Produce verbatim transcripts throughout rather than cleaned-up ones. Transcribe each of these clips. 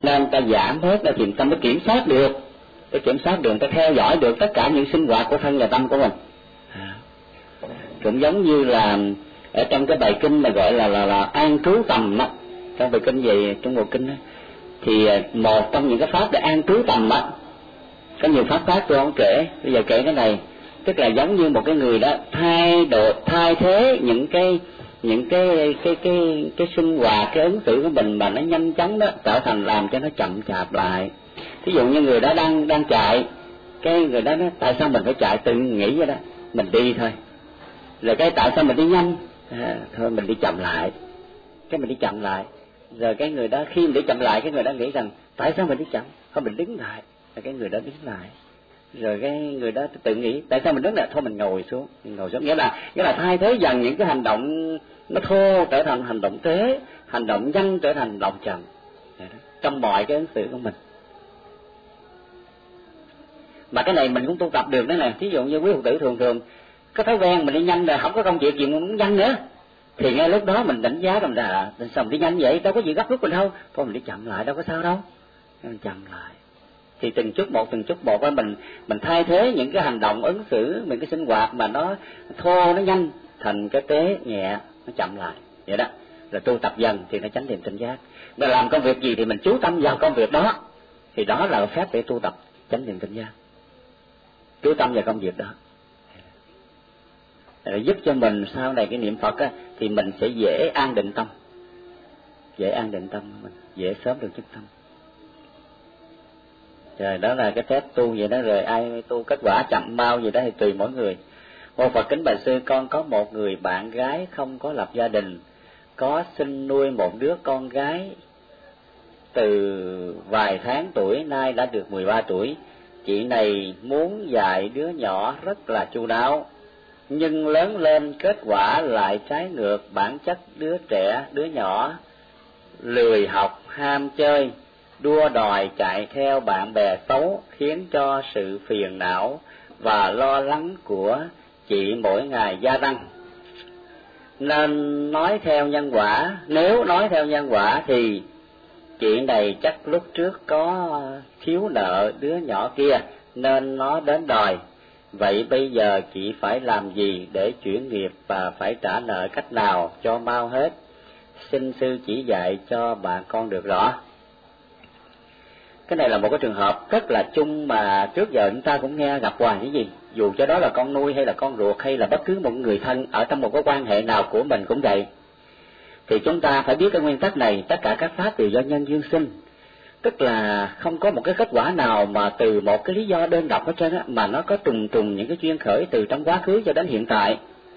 nên ta giảm hết ra thì ta mới kiểm soát được, ta kiểm soát được, ta theo dõi được tất cả những sinh hoạt của thân và tâm của mình. Cũng giống như là ở trong cái bài kinh mà gọi là là, là an trú tầm á, trong bài kinh về Trung Bộ kinh á, thì một trong những cái pháp để an trú tầm á, có nhiều pháp khác tôi không kể, bây giờ kể cái này, tức là giống như một cái người đó thay đổi, thay thế những cái những cái cái cái cái sinh hoạt, cái ứng xử của mình mà nó nhanh chóng đó trở thành làm cho nó chậm chạp lại. Ví dụ như người đó đang đang chạy, cái người đó nói tại sao mình phải chạy, tự nghĩ vậy đó, mình đi thôi. Rồi cái tại sao mình đi nhanh, à, thôi mình đi chậm lại, cái mình đi chậm lại. Rồi cái người đó khi mình đi chậm lại, cái người đó nghĩ rằng tại sao mình đi chậm, thôi mình đứng lại, rồi cái người đó đứng lại. Rồi cái người đó tự nghĩ tại sao mình đứng lại, thôi mình ngồi xuống, mình ngồi xuống. Nghĩa là nghĩa là thay thế dần những cái hành động nó thô trở thành hành động tế, hành động nhanh trở thành hành động chậm trong mọi cái ứng xử của mình. Mà cái này mình cũng tu tập được đó nè. Ví dụ như quý Phật tử thường thường có thói quen mình đi nhanh rồi không có công việc gì mình muốn nhanh nữa, thì ngay lúc đó mình đánh giá rằng là sao mình đi nhanh vậy, đâu có gì gấp rút mình đâu, thôi mình đi chậm lại đâu có sao đâu, mình chậm lại. Thì từng chút một từng chút một với mình mình thay thế những cái hành động ứng xử, những cái sinh hoạt mà nó thô nó nhanh thành cái tế nhẹ, nó chậm lại vậy đó. Rồi tu tập dần thì nó chánh niệm tỉnh giác. Mà làm công việc gì thì mình chú tâm vào công việc đó, thì đó là phép để tu tập chánh niệm tỉnh giác. Chú tâm vào công việc đó để giúp cho mình sau này cái niệm Phật á, thì mình sẽ dễ an định tâm, dễ an định tâm mình, dễ sớm được chứng tâm. Rồi đó là cái phép tu vậy đó. Rồi ai tu kết quả chậm mau gì đó thì tùy mỗi người. Mô Phật kính bạch sư, con có một người bạn gái không có lập gia đình, có sinh nuôi một đứa con gái từ vài tháng tuổi, nay đã được mười ba tuổi. Chị này muốn dạy đứa nhỏ rất là chu đáo, nhưng lớn lên kết quả lại trái ngược bản chất đứa trẻ, đứa nhỏ lười học, ham chơi, đua đòi chạy theo bạn bè xấu, khiến cho sự phiền não và lo lắng của chị mỗi ngày gia tăng. Nên nói theo nhân quả, nếu nói theo nhân quả thì chị này chắc lúc trước có thiếu nợ đứa nhỏ kia nên nó đến đòi. Vậy bây giờ chị phải làm gì để chuyển nghiệp và phải trả nợ cách nào cho mau hết? Xin sư chỉ dạy cho bạn con được rõ. Cái này là một cái trường hợp rất là chung mà trước giờ chúng ta cũng nghe gặp hoài. Cái gì dù cho đó là con nuôi hay là con ruột hay là bất cứ một người thân ở trong một cái quan hệ nào của mình cũng vậy. Thì chúng ta phải biết cái nguyên tắc này, tất cả các pháp đều do nhân duyên sinh. Tức là không có một cái kết quả nào mà từ một cái lý do đơn độc hết trơn á, mà nó có trùng trùng những cái duyên khởi từ trong quá khứ cho đến hiện tại.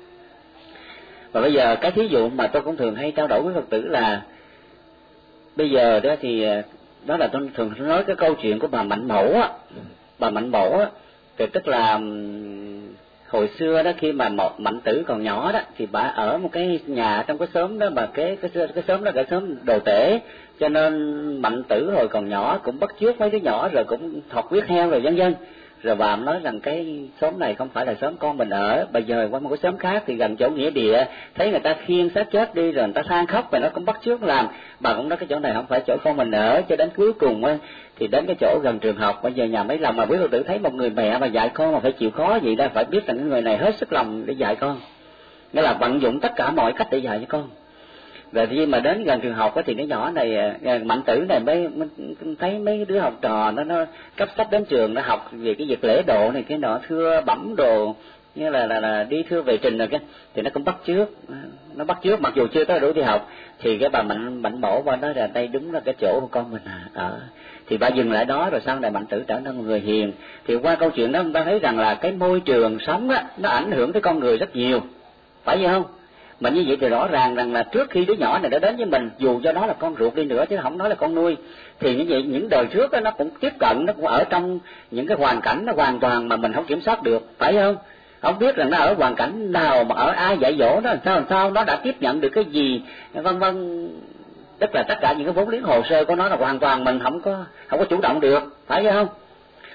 Và bây giờ cái thí dụ mà tôi cũng thường hay trao đổi với Phật tử là bây giờ đó thì đó là tôi thường nói cái câu chuyện của bà Mạnh Mẫu á. Bà Mạnh Mẫu á, thì tức là hồi xưa đó khi mà một Mạnh Tử còn nhỏ đó thì bà ở một cái nhà trong cái xóm đó, mà cái cái cái xóm đó cái xóm đồ tể, cho nên Mạnh Tử hồi còn nhỏ cũng bắt chước mấy đứa nhỏ rồi cũng thọt huyết heo rồi vân vân. Rồi bà nói rằng cái xóm này không phải là xóm con mình ở, bây giờ qua một cái xóm khác thì gần chỗ nghĩa địa, thấy người ta khiêng xác chết đi rồi người ta than khóc và nó cũng bắt chước làm. Bà cũng nói cái chỗ này không phải chỗ con mình ở, cho đến cuối cùng á thì đến cái chỗ gần trường học, bây giờ nhà mấy lòng mà quý Phật tử thấy một người mẹ mà dạy con mà phải chịu khó vậy đó, phải biết rằng cái người này hết sức lòng để dạy con, nghĩa là vận dụng tất cả mọi cách để dạy cho con. Rồi khi mà đến gần trường học thì cái nhỏ này, Mạnh Tử này mới, mới thấy mấy đứa học trò nó nó cấp sách đến trường, nó học về cái việc lễ độ này cái nọ, thưa bẩm đồ như là, là là đi thưa về trình rồi cái thì nó cũng bắt chước, nó bắt chước mặc dù chưa tới đủ đi học. Thì cái bà Mạnh Mạnh Mẫu bà nói là đây đúng là cái chỗ của con mình à, ở. Thì bà dừng lại đó, rồi sau này Mạnh Tử trở nên một người hiền. Thì qua câu chuyện đó chúng ta thấy rằng là cái môi trường sống á nó ảnh hưởng tới con người rất nhiều, phải vậy không? Mà như vậy thì rõ ràng rằng là trước khi đứa nhỏ này đã đến với mình, dù cho nó là con ruột đi nữa chứ không nói là con nuôi, thì như vậy những đời trước đó, nó cũng tiếp cận, nó cũng ở trong những cái hoàn cảnh nó hoàn toàn mà mình không kiểm soát được, phải không? Không biết rằng nó ở hoàn cảnh nào, mà ở ai dạy dỗ nó làm sao làm sao, nó đã tiếp nhận được cái gì, vân vân. Tức là tất cả những cái vốn liếng hồ sơ của nó là hoàn toàn mình không có không có chủ động được, phải không?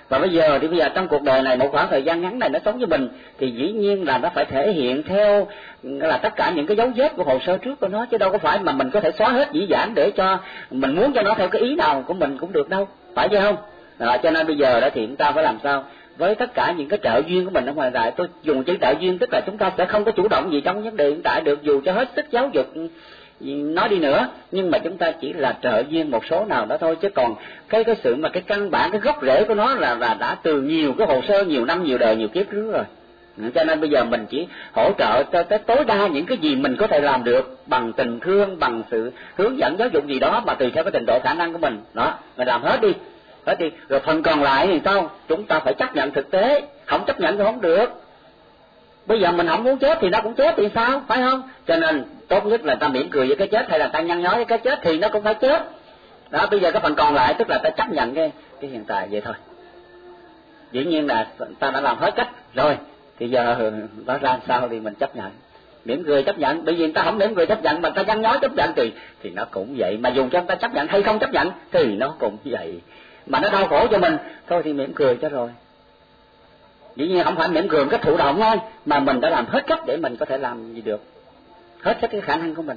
Và bây giờ thì bây giờ trong cuộc đời này, một khoảng thời gian ngắn này nó sống với mình, thì dĩ nhiên là nó phải thể hiện theo là tất cả những cái dấu vết của hồ sơ trước của nó, chứ đâu có phải mà mình có thể xóa hết dĩ vãng để cho mình muốn cho nó theo cái ý nào của mình cũng được đâu, phải chứ không? Đó, cho nên bây giờ đó thì chúng ta phải làm sao với tất cả những cái trợ duyên của mình ở ngoài đời. Tôi dùng chữ trợ duyên tức là chúng ta sẽ không có chủ động gì trong vấn đề hiện tại được, dù cho hết sức giáo dục nói đi nữa, nhưng mà chúng ta chỉ là trợ duyên một số nào đó thôi, chứ còn cái cái sự mà cái căn bản, cái gốc rễ của nó là là đã từ nhiều cái hồ sơ, nhiều năm, nhiều đời, nhiều kiếp trước rồi. Cho nên bây giờ mình chỉ hỗ trợ cho tới tối đa những cái gì mình có thể làm được bằng tình thương, bằng sự hướng dẫn giáo dục gì đó mà tùy theo cái trình độ khả năng của mình. Đó, mình làm hết đi, hết đi. Rồi phần còn lại thì sao? Chúng ta phải chấp nhận thực tế, không chấp nhận thì không được. Bây giờ mình không muốn chết thì nó cũng chết thì sao, phải không? Cho nên tốt nhất là ta mỉm cười với cái chết, hay là ta nhăn nhó với cái chết thì nó cũng phải chết. Đó, bây giờ cái phần còn lại tức là ta chấp nhận cái cái hiện tại vậy thôi. Dĩ nhiên là ta đã làm hết cách rồi, thì giờ nó ra sao thì mình chấp nhận, mỉm cười chấp nhận. Bởi vì ta không mỉm cười chấp nhận mà ta nhăn nhó chấp nhận thì thì nó cũng vậy. Mà dùng cho ta chấp nhận hay không chấp nhận thì nó cũng vậy. Mà nó đau khổ cho mình thôi thì mỉm cười cho rồi. Dĩ nhiên không phải mỉm cười cách thụ động thôi, mà mình đã làm hết cách để mình có thể làm gì được, hết hết cái khả năng của mình.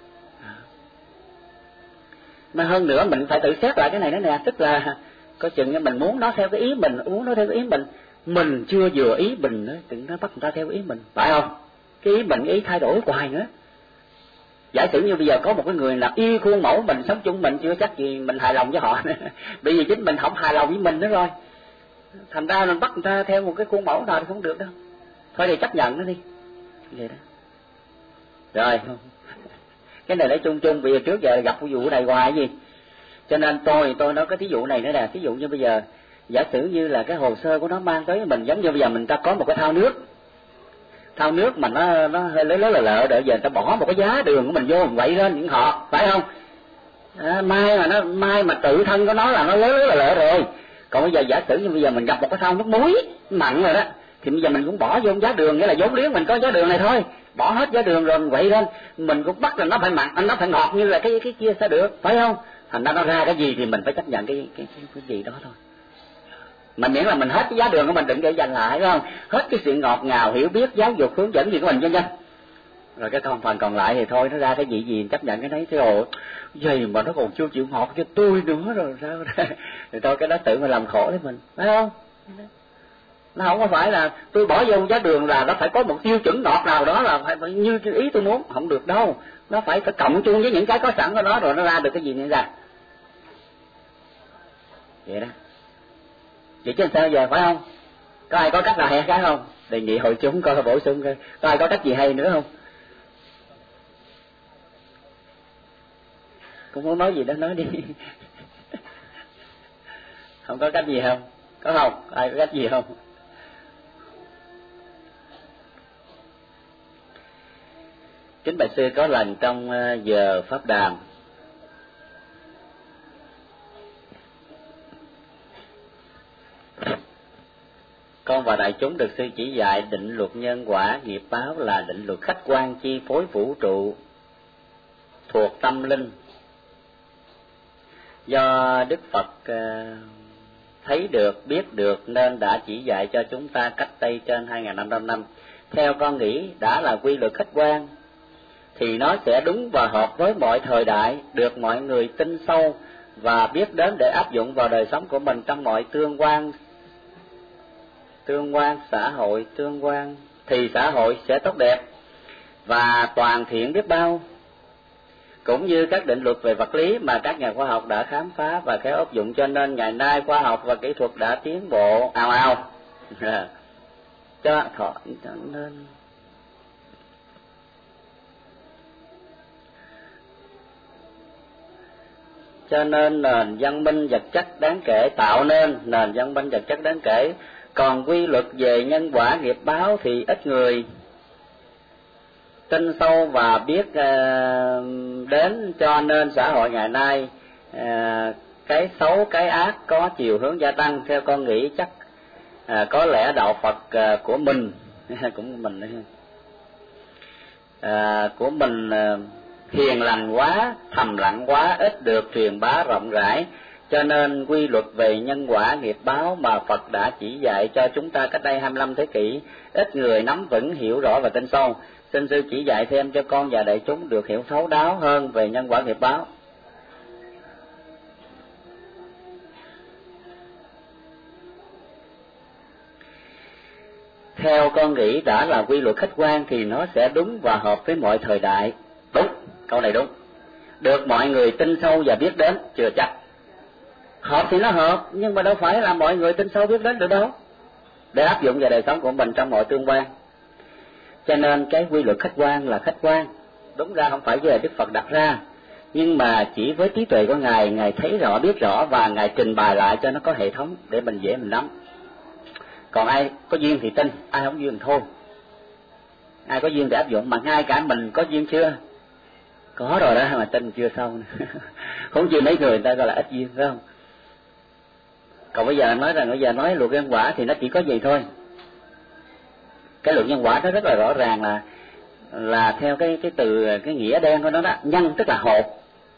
Mà hơn nữa mình phải tự xét lại cái này nữa nè, tức là có chừng mình muốn nó theo cái ý mình, muốn nó theo cái ý mình, mình chưa vừa ý mình nữa, đừng nó bắt người ta theo ý mình, phải không? Cái ý mình, ý thay đổi hoài nữa. Giả sử như bây giờ có một cái người là y khuôn mẫu mình, sống chung mình chưa chắc gì mình hài lòng với họ nữa. Bởi vì chính mình không hài lòng với mình nữa rồi, thành ra mình bắt người ta theo một cái khuôn mẫu nào thì không được đâu. Thôi thì chấp nhận nó đi, vậy đó. Rồi cái này nói chung chung, vì trước giờ gặp cái vụ này hoài gì, cho nên tôi tôi nói cái thí dụ này nữa nè. Thí dụ như bây giờ giả sử như là cái hồ sơ của nó mang tới mình, giống như bây giờ mình ta có một cái thao nước, thao nước mà nó nó hơi lớn lớn là lợ, đợi giờ ta bỏ một cái giá đường của mình vô mình quậy lên những họ, phải không? À, mai mà nó mai mà tự thân của nó là nó lớn lớn là lợ rồi. Còn bây giờ giả sử như bây giờ mình gặp một cái thau nước muối mặn rồi đó, thì bây giờ mình cũng bỏ vô giá đường, nghĩa là vốn liếng mình có giá đường này thôi, bỏ hết giá đường rồi quậy lên, mình cũng bắt là nó phải mặn, nó phải ngọt như là cái cái kia sẽ được, phải không? Thành ra nó ra cái gì thì mình phải chấp nhận cái cái cái, cái gì đó thôi. Mà miễn là mình hết cái giá đường của mình đừng để dành lại, phải không? Hết cái sự ngọt ngào, hiểu biết, giáo dục, hướng dẫn gì của mình cho nhanh. Rồi cái con phần còn lại thì thôi, nó ra cái gì gì chấp nhận cái đấy. Thế rồi gì mà nó còn chưa chịu ngọt cho tôi nữa rồi sao ra? Thì thôi cái đó tự mình làm khổ lấy mình, phải không? Nó không có phải là tôi bỏ vô giá đường là nó phải có một tiêu chuẩn ngọt nào đó là phải, phải như cái ý tôi muốn, không được đâu. Nó phải phải cộng chung với những cái có sẵn của nó rồi nó ra được cái gì nữa ra. Vậy đó. Vậy chứ sao giờ, phải không? Có ai có cách nào hay cái không? Đề nghị hội chúng coi bổ sung coi. Có ai có cách gì hay nữa không? Cũng muốn nói gì đó nói đi. Không có cách gì không? Có không? Ai có cách gì không? Kính bạch sư, có lần trong giờ pháp đàm, con và đại chúng được sư chỉ dạy định luật nhân quả nghiệp báo là định luật khách quan chi phối vũ trụ thuộc tâm linh. Do Đức Phật thấy được, biết được nên đã chỉ dạy cho chúng ta cách đây trên hai nghìn năm trăm năm. Theo con nghĩ đã là quy luật khách quan thì nó sẽ đúng và hợp với mọi thời đại, được mọi người tin sâu và biết đến để áp dụng vào đời sống của mình trong mọi tương quan tương quan xã hội tương quan thì xã hội sẽ tốt đẹp và toàn thiện biết bao, cũng như các định luật về vật lý mà các nhà khoa học đã khám phá và khéo áp dụng. Cho nên ngày nay khoa học và kỹ thuật đã tiến bộ ào ào cho thọ cho nên cho nên nền văn minh vật chất đáng kể, tạo nên nền văn minh vật chất đáng kể. Còn quy luật về nhân quả nghiệp báo thì ít người tin sâu và biết uh, đến, cho nên xã hội ngày nay uh, cái xấu cái ác có chiều hướng gia tăng. Theo con nghĩ chắc uh, có lẽ đạo Phật uh, của mình cũng mình uh, của mình uh, hiền lành quá, thầm lặng quá, ít được truyền bá rộng rãi, Cho nên quy luật về nhân quả nghiệp báo mà Phật đã chỉ dạy cho chúng ta cách đây hai mươi lăm thế kỷ, ít người nắm vững hiểu rõ và tin sâu. Xin sư chỉ dạy thêm cho con và đại chúng được hiểu thấu đáo hơn về nhân quả nghiệp báo. Theo con nghĩ đã là quy luật khách quan thì nó sẽ đúng và hợp với mọi thời đại. Đúng, câu này đúng. Được mọi người tin sâu và biết đến, chưa chắc. Hợp thì nó hợp, nhưng mà đâu phải là mọi người tin sâu biết đến được đâu, để áp dụng vào đời sống của mình trong mọi tương quan. Cho nên cái quy luật khách quan là khách quan, đúng ra không phải về Đức Phật đặt ra, nhưng mà chỉ với trí tuệ của Ngài, Ngài thấy rõ, biết rõ và Ngài trình bày lại cho nó có hệ thống để mình dễ mình nắm. Còn ai có duyên thì tin, ai không duyên thì thôi. Ai có duyên thì áp dụng, mà ngay cả mình có duyên chưa? Có rồi đó mà tin chưa xong. Không chịu mấy người, người ta gọi là ít duyên, phải không? Còn bây giờ nói rằng bây giờ nói luật nhân quả thì nó chỉ có gì thôi. Cái luật nhân quả nó rất là rõ ràng là là theo cái cái từ cái nghĩa đen của nó đó, nhân tức là hột.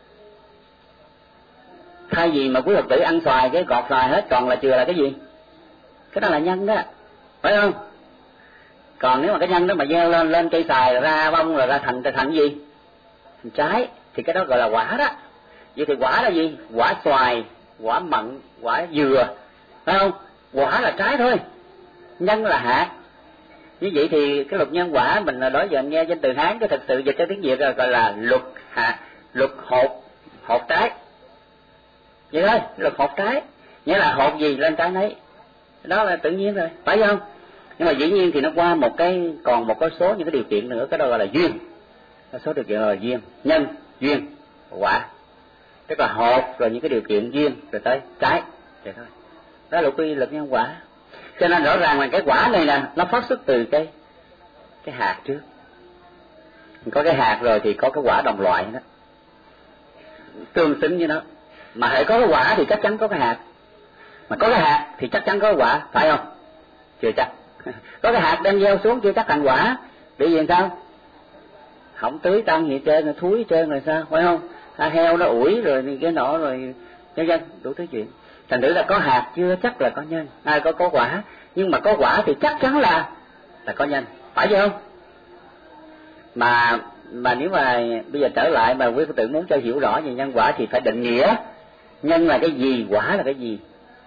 Thay vì mà quý Phật tử ăn xoài cái gọt xoài hết còn là chừa là cái gì? Cái đó là nhân đó, phải không? Còn nếu mà cái nhân đó mà gieo lên lên cây xoài ra bông rồi ra thành thành gì? Thành trái, thì cái đó gọi là quả đó. Vậy thì quả là gì? Quả xoài, quả mận, quả dừa, phải không? Quả là trái thôi, nhân là hạt. Như vậy thì cái luật nhân quả mình là đối giờ nghe trên từ Hán, cái thực sự dịch cho tiếng Việt rồi gọi là luật hạt, luật hột, hột trái. Vậy thôi, luật hột trái, nghĩa là hột gì lên trái nấy, đó là tự nhiên rồi, phải không? Nhưng mà dĩ nhiên thì nó qua một cái, còn một cái số những cái điều kiện nữa, cái đó gọi là duyên. Cái số điều kiện là duyên, nhân, duyên, quả. Tức là hột rồi những cái điều kiện duyên rồi tới trái, vậy thôi. Đó là quy luật nhân quả. Cho nên rõ ràng là cái quả này nè, nó phát xuất từ cái cái hạt trước. Có cái hạt rồi thì có cái quả đồng loại đó, tương xứng với nó. Mà hãy có cái quả thì chắc chắn có cái hạt, mà có cái hạt thì chắc chắn có cái quả, phải không? Chưa chắc. Có cái hạt đem gieo xuống chưa chắc thành quả. Vì vì sao? Không tưới tăng gì trơn, thúi trơn rồi sao, phải không? À, heo nó ủi rồi cái nọ rồi nhân dân đủ thứ chuyện. Thành thử là có hạt chưa chắc là có nhân, ai có có quả, nhưng mà có quả thì chắc chắn là là có nhân, phải không? Mà mà nếu mà bây giờ trở lại mà quý Phật tử muốn cho hiểu rõ về nhân quả thì phải định nghĩa nhân là cái gì, quả là cái gì.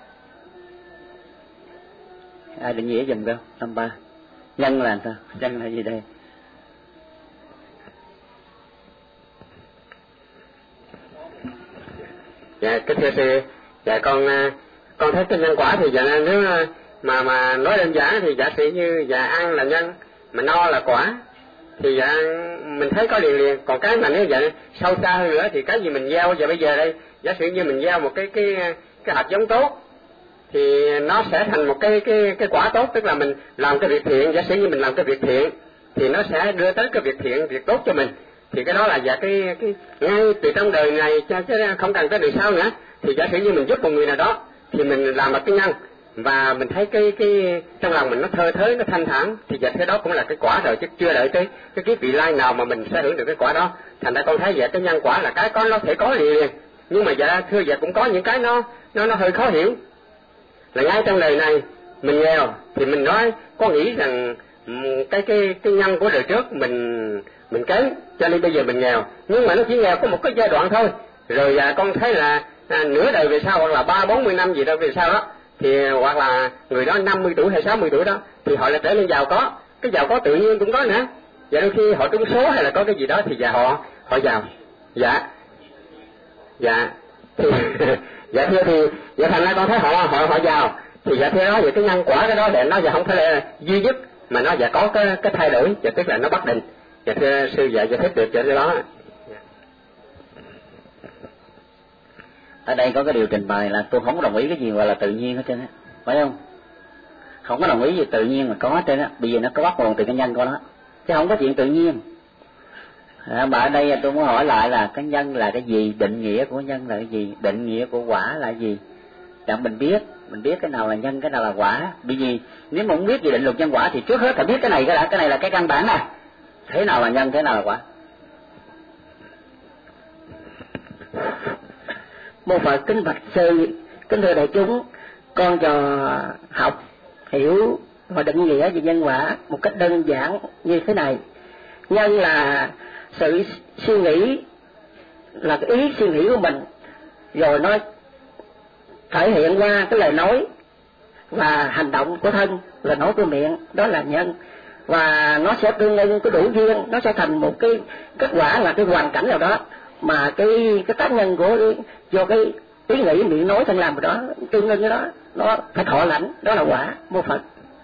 Ai định nghĩa giùm không? Năm ba. Nhân là sao? Nhân là gì đây? Dạ, kính thưa sư, dạ con con thấy cái nhân quả thì dạ nếu mà mà nói đơn giản thì giả sử như dạ ăn là nhân, mà no là quả, thì dạ mình thấy có liền liền. Còn cái mà nếu dạ sâu xa hơn nữa thì cái gì mình gieo giờ bây giờ đây, giả sử như mình gieo một cái cái cái hạt giống tốt thì nó sẽ thành một cái cái cái quả tốt, tức là mình làm cái việc thiện. Giả sử như mình làm cái việc thiện thì nó sẽ đưa tới cái việc thiện, việc tốt cho mình. Thì cái đó là dạ cái cái ngay từ trong đời này chứ không cần tới đời sau nữa. Thì giả sử như mình giúp một người nào đó thì mình làm một cái nhân, và mình thấy cái cái trong lòng mình nó thơ thới, nó thanh thản, thì dạ cái đó cũng là cái quả rồi, chứ chưa đợi tới cái kiếp vị lai nào mà mình sẽ hưởng được cái quả đó. Thành ra con thấy dạ cái nhân quả là cái có nó thể có liền liền, nhưng mà dạ thưa dạ cũng có những cái nó nó nó hơi khó hiểu. Là ngay trong đời này mình nghèo thì mình nói có nghĩ rằng cái cái cái nhân của đời trước mình mình kém cho nên bây giờ mình nghèo, nhưng mà nó chỉ nghèo có một cái giai đoạn thôi, rồi à, con thấy là à, nửa đời về sau hoặc là ba bốn mươi năm gì đó về sau đó, thì hoặc là người đó năm mươi tuổi hay sáu mươi tuổi đó thì họ lại trở nên giàu có. Cái giàu có tự nhiên cũng có nữa, và đôi khi họ trúng số hay là có cái gì đó thì dạ họ họ giàu. Dạ dạ thì dạ thưa thì dạ thành ra con thấy họ họ họ giàu thì dạ thưa đó, vậy cái nhân quả cái đó để nó dạ không phải là duy nhất mà nó dạ có cái cái thay đổi, dạ tức là nó bất định. Dạ thưa sư dạ giải thích được cho cái đó. Ở đây có cái điều trình bày là tôi không có đồng ý cái gì gọi là tự nhiên hết trơn á, phải không? Không có đồng ý gì tự nhiên mà có hết trơn á, bây giờ nó có bắt nguồn từ cái nhân của nó, chứ không có chuyện tự nhiên. À, mà ở đây tôi muốn hỏi lại là cái nhân là cái gì, định nghĩa của nhân là cái gì, định nghĩa của quả là cái gì? Để mình biết, mình biết cái nào là nhân, cái nào là quả. Bởi vì nếu mà muốn biết về định luật nhân quả thì trước hết phải biết cái này cái đã, cái này là cái căn bản này. Thế nào là nhân, thế nào là quả? Mô Phật kính bạch sư, kính thưa đại chúng, con trò học hiểu và định nghĩa về nhân quả một cách đơn giản như thế này. Nhân là sự suy nghĩ, là cái ý suy nghĩ của mình, rồi nó thể hiện qua cái lời nói và hành động của thân, lời nói của miệng, đó là nhân. Và nó sẽ tương ứng cái đủ duyên, nó sẽ thành một cái kết quả là cái hoàn cảnh nào đó mà cái cái tác nhân của do cái ý nghĩ miệng nói thân làm của đó tương ứng cái đó, nó phải thọ lãnh, đó là quả. Mô Phật.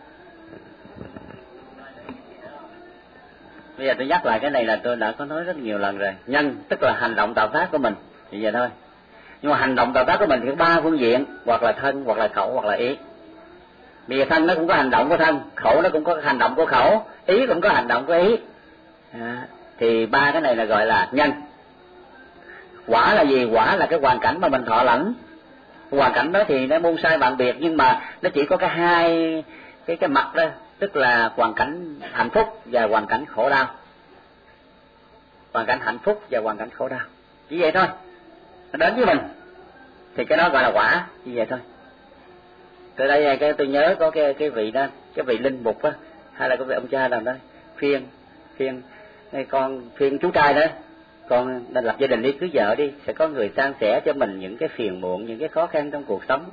Bây giờ tôi nhắc lại cái này là tôi đã có nói rất nhiều lần rồi. Nhân tức là hành động tạo tác của mình, thì vậy thôi. Nhưng mà hành động tạo tác của mình thì có ba phương diện, hoặc là thân, hoặc là khẩu, hoặc là ý. Bây giờ thân nó cũng có hành động của thân, khẩu nó cũng có hành động của khẩu, ý cũng có hành động của ý. À, thì ba cái này là gọi là nhân. Quả là gì? Quả là cái hoàn cảnh mà mình thọ lãnh. Hoàn cảnh đó thì nó muôn sai bạn biệt, nhưng mà nó chỉ có cái hai cái cái mặt đó, tức là hoàn cảnh hạnh phúc và hoàn cảnh khổ đau. Hoàn cảnh hạnh phúc và hoàn cảnh khổ đau, chỉ vậy thôi. Nó đến với mình thì cái đó gọi là quả, chỉ vậy thôi. Từ đây cái tôi nhớ có cái cái vị đó, cái vị linh mục á, hay là cái vị ông cha nào đó khuyên khuyên con khuyên chú trai đó, con nên lập gia đình đi, cưới vợ đi, sẽ có người san sẻ cho mình những cái phiền muộn, những cái khó khăn trong cuộc sống.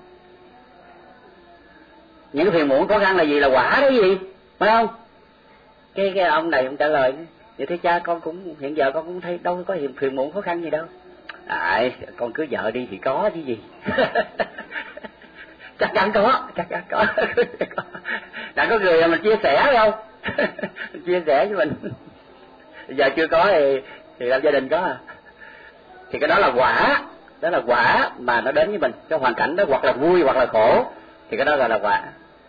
Những cái phiền muộn khó khăn là gì? Là quả đó gì, phải không? Cái cái ông này ông trả lời, vậy thế cha con cũng hiện giờ con cũng thấy đâu có phiền muộn khó khăn gì đâu. À, con cưới vợ đi thì có chứ gì. Chắc chắn có, chắc chắn có. Đã có người mà mình chia sẻ phải không? Chia sẻ với mình. Giờ chưa có thì thì làm gia đình có à. Thì cái đó là quả, đó là quả mà nó đến với mình, cái hoàn cảnh đó hoặc là vui hoặc là khổ, thì cái đó gọi là quả.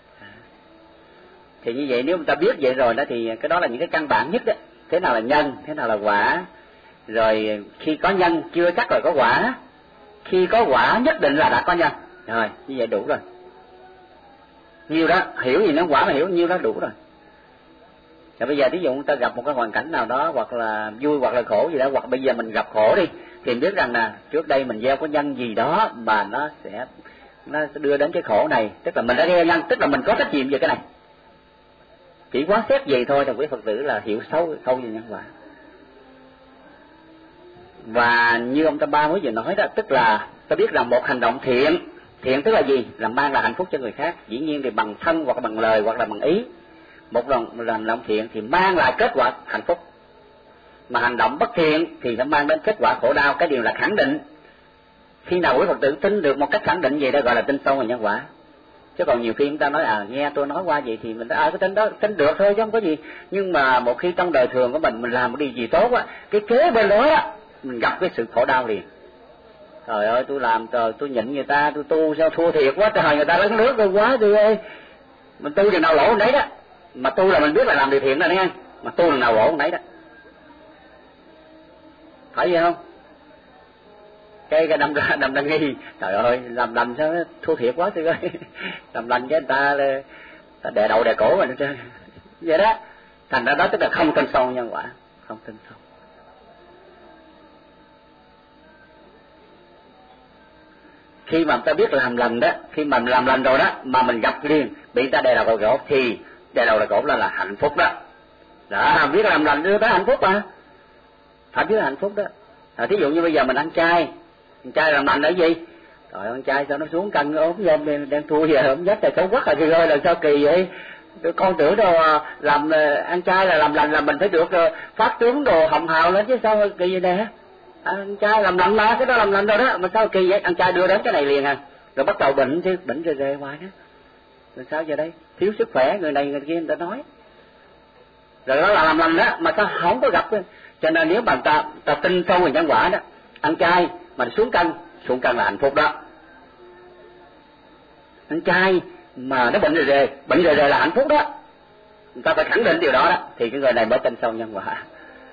Thì như vậy nếu người ta biết vậy rồi đó thì cái đó là những cái căn bản nhất đó. Thế nào là nhân, thế nào là quả. Rồi khi có nhân chưa chắc là có quả, khi có quả nhất định là đã có nhân. Rồi, như vậy đủ rồi. Nhiêu đó, hiểu gì nó quả mà hiểu nhiêu đó đủ rồi. Rồi bây giờ ví dụ người ta gặp một cái hoàn cảnh nào đó, hoặc là vui hoặc là khổ gì đó, hoặc bây giờ mình gặp khổ đi, thì biết rằng là trước đây mình gieo có nhân gì đó mà nó sẽ nó sẽ đưa đến cái khổ này, tức là mình đã gieo nhân, tức là mình có trách nhiệm về cái này. Chỉ quá xét gì thôi thì quý Phật tử là hiểu sâu sâu về nhân quả. Và như ông Tam Ba mới vừa nói đó, tức là ta biết rằng một hành động thiện, thiện tức là gì? Là mang lại hạnh phúc cho người khác, dĩ nhiên thì bằng thân hoặc bằng lời hoặc là bằng ý. Một lần hành động thiện thì mang lại kết quả hạnh phúc, mà hành động bất thiện thì nó mang đến kết quả khổ đau. Cái điều là khẳng định. Khi nào quý Phật tử tin được một cách khẳng định vậy đó gọi là tin sâu về nhân quả. Chứ còn nhiều khi chúng ta nói à nghe tôi nói qua vậy thì mình à cái tin đó tin được thôi chứ không có gì. Nhưng mà một khi trong đời thường của mình mình làm một điều gì tốt á, cái kế bên đó á mình gặp cái sự khổ đau liền. Trời ơi tôi làm trời tôi nhịn người ta, tôi tu sao thua thiệt quá trời, người ta lấn nước tôi quá tôi ơi. Mình tu thì nào lỗ nấy đó. Mà tu là mình biết là làm điều thiện rồi nghe, mà tu là nào lỗ nấy đó. Phải vậy không? Cái cái đâm ra đâm ra nghi, trời ơi làm lành sao thua thiệt quá tôi ơi. Làm lành cái người ta, ta đè đầu đè cổ mình trơn. Vậy đó. Thành ra đó tức là không tin sâu nhân quả, không tin sâu. Khi mà ta biết làm lành đó, khi mà mình làm lành rồi đó mà mình gặp liền bị người ta đè đầu đè cổ thì đè đầu đè cổ là là hạnh phúc đó. Đó, biết làm lành đưa tới hạnh phúc mà. Phải biết là hạnh phúc đó. À, thí dụ như bây giờ mình ăn chay, ăn chay làm lành là gì? Trời ơi, ăn chay sao nó xuống cân ốm lên đang thua giờ ốm dắt là xấu quá rồi, thì ơi là sao kỳ vậy? Con tưởng đâu làm ăn chay là làm lành là mình phải được phát tướng đồ hồng hào lên chứ sao kỳ vậy nè? Ăn chay làm lành mà, cái đó làm lành rồi đó, mà sao kỳ vậy? Ăn chay đưa đến cái này liền à, rồi bắt đầu bệnh chứ, bệnh rề rề hoài đó. Rồi sao giờ đây? Thiếu sức khỏe người này người kia người ta nói. Rồi đó là làm lành đó, mà sao không có gặp. Cho nên nếu mà ta ta tin sâu về nhân quả đó, ăn chay mà xuống cân, xuống cân là hạnh phúc đó. Ăn chay mà nó bệnh rề rề, bệnh rề rề là hạnh phúc đó. Người ta phải khẳng định điều đó đó, thì cái người này mới tin sâu nhân quả.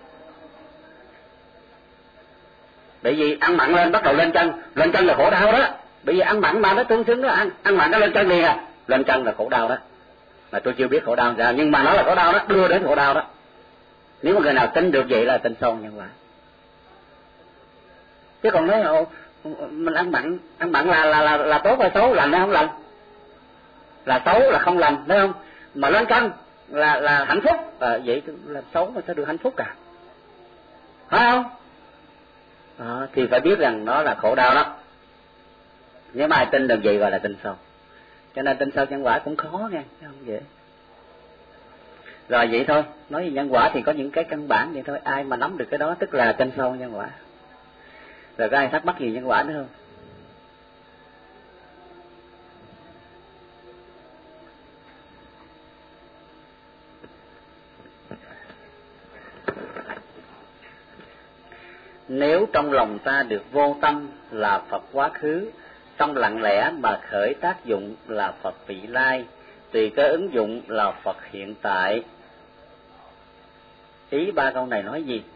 Bởi vì ăn mặn lên bắt đầu lên chân, lên chân là khổ đau đó. Bởi vì ăn mặn mà nó tương xứng đó, ăn ăn mặn nó lên chân liền à, lên chân là khổ đau đó. Mà tôi chưa biết khổ đau sao, nhưng mà nó là khổ đau đó, đưa đến khổ đau đó. Nếu mà người nào tin được vậy là tin sâu nhân quả. Chứ còn nói mình ăn mặn, ăn mặn là là là, là tốt hay xấu, lành hay không lành? Là xấu, là không lành, thấy không? Mà lên cân là là hạnh phúc, à, vậy là xấu mà sao được hạnh phúc cả, phải không? À, thì phải biết rằng nó là khổ đau đó. Nếu mà ai tin được vậy gọi là tin sâu. Cho nên tin sâu nhân quả cũng khó nghe, không dễ. Rồi vậy thôi, nói về nhân quả thì có những cái căn bản vậy thôi, ai mà nắm được cái đó tức là tin sâu nhân quả. Rồi có ai thắc mắc gì nhân quả nữa không? Nếu trong lòng ta được vô tâm là Phật quá khứ, trong lặng lẽ mà khởi tác dụng là Phật vị lai, tùy cơ ứng dụng là Phật hiện tại. Ý ba câu này nói gì?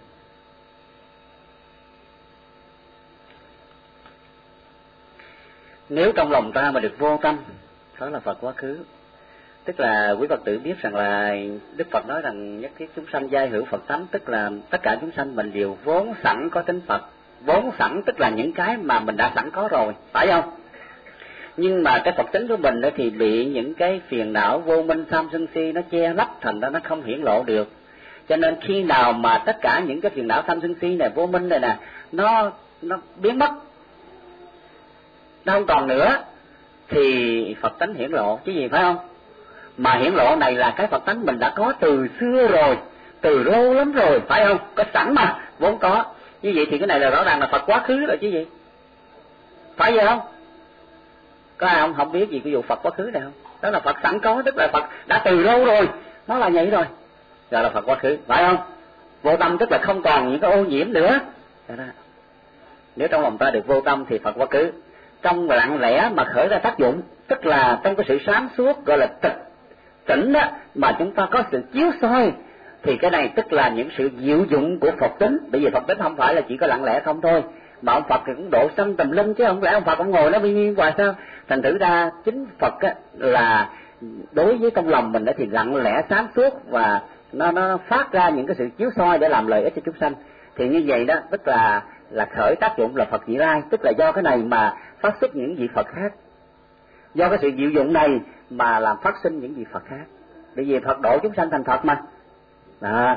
Nếu trong lòng ta mà được vô tâm, đó là Phật quá khứ. Tức là quý Phật tử biết rằng là Đức Phật nói rằng nhất thiết chúng sanh giai hữu Phật tánh, tức là tất cả chúng sanh mình đều vốn sẵn có tính Phật. Vốn sẵn tức là những cái mà mình đã sẵn có rồi, phải không? Nhưng mà cái Phật tính của mình đó thì bị những cái phiền não vô minh tham sân si nó che lấp, thành ra nó không hiển lộ được. Cho nên khi nào mà tất cả những cái phiền não tham sân si này, vô minh này nè, nó nó biến mất, nó không còn nữa, thì Phật tánh hiển lộ chứ gì, phải không? Mà hiển lộ này là cái Phật tánh mình đã có từ xưa rồi, từ lâu lắm rồi, phải không? Có sẵn mà, vốn có. Như vậy thì cái này là rõ ràng là Phật quá khứ rồi chứ gì, phải vậy không? Có ai không không biết gì cái vụ Phật quá khứ này không? Đó là Phật sẵn có, tức là Phật đã từ lâu rồi, nó là vậy rồi, gọi là Phật quá khứ, phải không? Vô tâm tức là không còn những cái ô nhiễm nữa. Đó. Nếu trong lòng ta được vô tâm thì Phật quá khứ. Trong lặng lẽ mà khởi ra tác dụng, tức là trong cái sự sáng suốt gọi là tịch tỉnh đó, mà chúng ta có sự chiếu soi, thì cái này tức là những sự diệu dụng của Phật tính. Bởi vì Phật tính không phải là chỉ có lặng lẽ không thôi, mà ông Phật thì cũng độ sanh tùm lum, chứ không lẽ ông Phật cũng ngồi nó bình yên hoài sao? Thành thử ra chính Phật á, là đối với trong lòng mình đó thì lặng lẽ sáng suốt, và nó nó phát ra những cái sự chiếu soi để làm lợi ích cho chúng sanh. Thì như vậy đó, tức là là khởi tác dụng là Phật vị lai, tức là do cái này mà phát xuất những vị Phật khác, do cái sự diệu dụng này mà làm phát sinh những vị Phật khác. Bởi vì Phật độ chúng sanh thành Phật mà. Đó.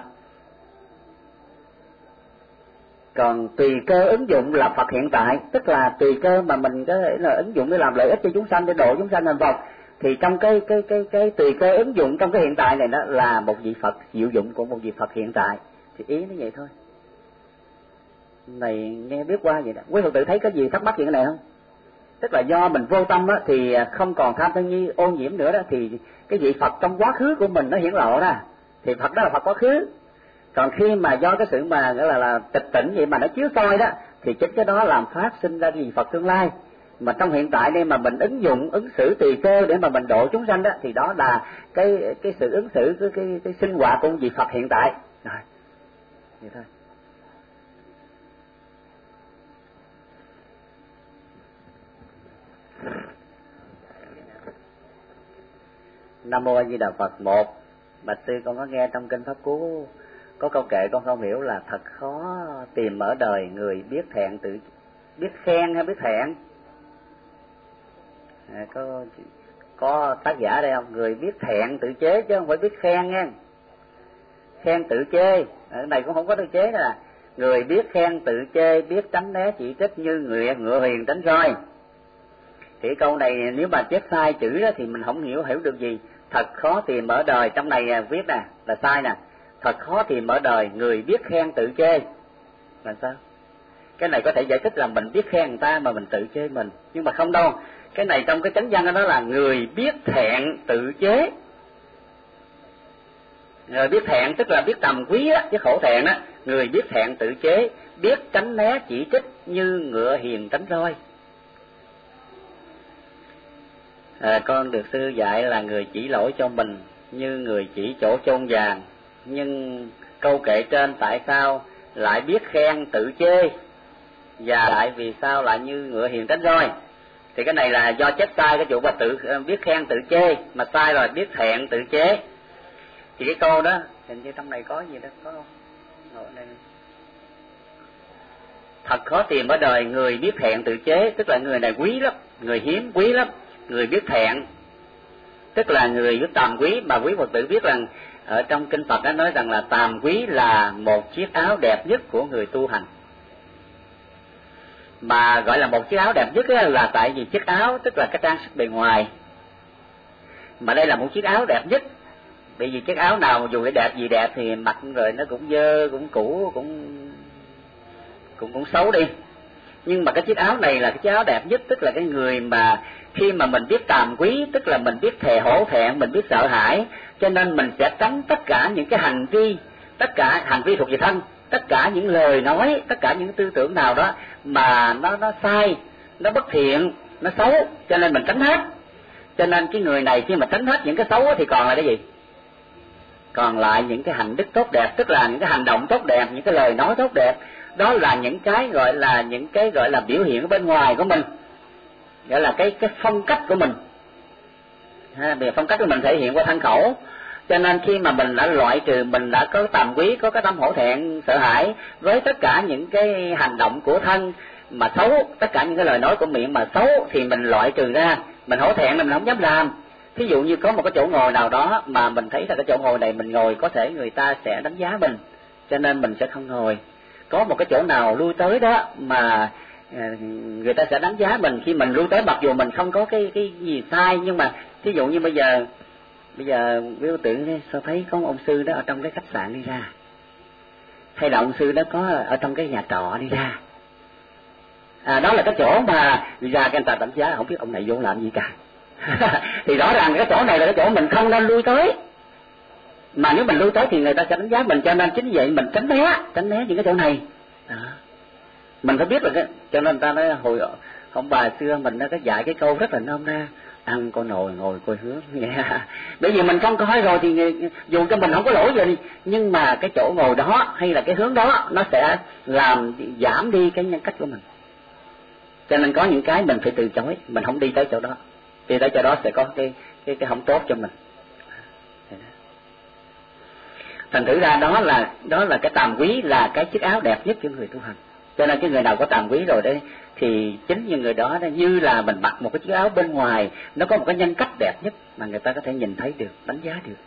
Còn tùy cơ ứng dụng là Phật hiện tại, tức là tùy cơ mà mình có thể là ứng dụng để làm lợi ích cho chúng sanh, để độ chúng sanh thành Phật. Thì trong cái cái cái cái tùy cơ ứng dụng trong cái hiện tại này đó là một vị Phật, diệu dụng của một vị Phật hiện tại. Thì ý nó vậy thôi. Này nghe biết qua vậy đó. Quý Phật tử thấy có gì thắc mắc gì cái này không? Tức là do mình vô tâm á, thì không còn tham sân nhi ô nhiễm nữa đó, thì cái vị Phật trong quá khứ của mình nó hiển lộ ra, thì Phật đó là Phật quá khứ. Còn khi mà do cái sự mà gọi là, là tịch tỉnh vậy mà nó chiếu soi đó, thì chính cái đó làm phát sinh ra vị Phật tương lai. Mà trong hiện tại đây mà mình ứng dụng ứng xử tùy cơ để mà mình độ chúng sanh đó, thì đó là cái cái sự ứng xử cái cái, cái sinh hoạt của vị Phật hiện tại. Rồi, vậy thôi. Nam mô A Di Đà Phật. Một, bạch sư con có nghe trong kinh Pháp Cú có câu kệ con không hiểu là thật khó tìm ở đời người biết thẹn tự, biết khen hay biết thẹn. À, có có tác giả đây không? Người biết thẹn tự chế chứ không phải biết khen nha. Khen tự chê, ở này cũng không có tự chế nữa. Là người biết khen tự chê, biết tránh né chỉ trích như ngựa ngựa huyền tránh roi. Thì câu này nếu mà chép sai chữ đó thì mình không hiểu hiểu được gì. Thật khó tìm ở đời, trong này viết nè là sai nè. Thật khó tìm ở đời người biết khen tự chê. Là sao? Cái này có thể giải thích là mình biết khen người ta mà mình tự chê mình, nhưng mà không đâu. Cái này trong cái chánh văn đó là người biết thẹn tự chế. Người biết thẹn tức là biết tầm quý á, chứ khổ thẹn á. Người biết thẹn tự chế, biết tránh né chỉ trích như ngựa hiền tránh roi. À, con được sư dạy là người chỉ lỗi cho mình như người chỉ chỗ chôn vàng. Nhưng câu kệ trên tại sao lại biết khen tự chê, và lại vì sao lại như ngựa hiền tránh roi? Thì cái này là do chép sai cái vụ mà tự biết khen tự chê, mà sai rồi biết thẹn tự chế. Thì cái câu đó hình như trong này có gì đó, có không? Ngồi đây. thật khó tìm ở đời người biết thẹn tự chế, tức là người này quý lắm, người hiếm quý lắm, người biết thẹn, tức là người biết tàm quý. Mà quý Phật tử biết rằng ở trong kinh Phật đã nói rằng là tàm quý là một chiếc áo đẹp nhất của người tu hành. Mà gọi là một chiếc áo đẹp nhất là tại vì chiếc áo tức là cái trang sức bề ngoài, mà đây là một chiếc áo đẹp nhất. Bởi vì chiếc áo nào dù cái đẹp gì đẹp thì mặc rồi nó cũng dơ, cũng cũ, cũng cũng cũng xấu đi. Nhưng mà cái chiếc áo này là cái chiếc áo đẹp nhất, tức là cái người mà khi mà mình biết tàm quý, tức là mình biết thề hổ thẹn, mình biết sợ hãi, cho nên mình sẽ tránh tất cả những cái hành vi, tất cả hành vi thuộc về thân, tất cả những lời nói, tất cả những tư tưởng nào đó mà nó nó sai, nó bất thiện, nó xấu, cho nên mình tránh hết. Cho nên cái người này khi mà tránh hết những cái xấu thì còn lại cái gì? Còn lại những cái hành đức tốt đẹp, tức là những cái hành động tốt đẹp, những cái lời nói tốt đẹp. Đó là những cái gọi là những cái gọi là biểu hiện ở bên ngoài của mình, gọi là cái cái phong cách của mình. Ha, vì phong cách của mình thể hiện qua thân khẩu. Cho nên khi mà mình đã loại trừ, mình đã có tàm quý, có cái tâm hổ thẹn, sợ hãi với tất cả những cái hành động của thân mà xấu, tất cả những cái lời nói của miệng mà xấu thì mình loại trừ ra. Mình hổ thẹn là mình không dám làm. Thí dụ như có một cái chỗ ngồi nào đó mà mình thấy là cái chỗ ngồi này mình ngồi có thể người ta sẽ đánh giá mình, cho nên mình sẽ không ngồi. Có một cái chỗ nào lui tới đó mà người ta sẽ đánh giá mình khi mình lui tới, mặc dù mình không có cái cái gì sai. Nhưng mà thí dụ như bây giờ bây giờ quý Phật tử sao thấy có một ông sư đó ở trong cái khách sạn đi ra, hay là ông sư đó có ở trong cái nhà trọ đi ra, à, đó là cái chỗ mà đi ra cái người ta đánh giá không biết ông này vô làm gì cả. Thì rõ ràng cái chỗ này là cái chỗ mình không nên lui tới, mà nếu mình lui tới thì người ta sẽ đánh giá mình. Cho nên chính vậy mình tránh né tránh né những cái chỗ này đó. Mình phải biết là cái, cho nên người ta nói hồi ông bà xưa mình nó có dạy cái câu rất là nôm na: ăn coi nồi ngồi coi hướng. Bởi vì mình không coi rồi thì dù cho mình không có lỗi gì, nhưng mà cái chỗ ngồi đó hay là cái hướng đó nó sẽ làm giảm đi cái nhân cách của mình. Cho nên có những cái mình phải từ chối, mình không đi tới chỗ đó. Đi tới chỗ đó sẽ có cái cái cái không tốt cho mình. Thành thử ra đó là đó là cái tàm quý, là cái chiếc áo đẹp nhất cho người tu hành. Cho nên cái người nào có tàm quý rồi đấy thì chính như người đó, đó như là mình mặc một cái chiếc áo bên ngoài, nó có một cái nhân cách đẹp nhất mà người ta có thể nhìn thấy được, đánh giá được.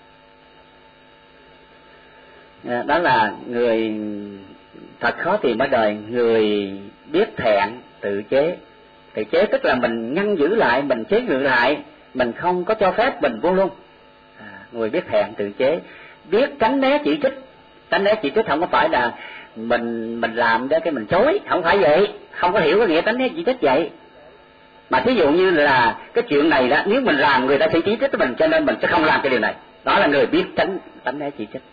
Đó là người thật khó tìm ở đời, người biết thẹn tự chế. Tự chế tức là mình ngăn giữ lại, mình chế ngự lại, mình không có cho phép mình vô luôn. À, người biết thẹn tự chế, biết tránh né chỉ trích. Tránh né chỉ trích không có phải là mình mình làm để cái mình chối, không phải vậy, không có hiểu cái nghĩa tránh né chỉ trích vậy. Mà thí dụ như là cái chuyện này đó, nếu mình làm người ta sẽ chỉ trích mình, cho nên mình sẽ không làm cái điều này. Đó là người biết tránh tránh né chỉ trích.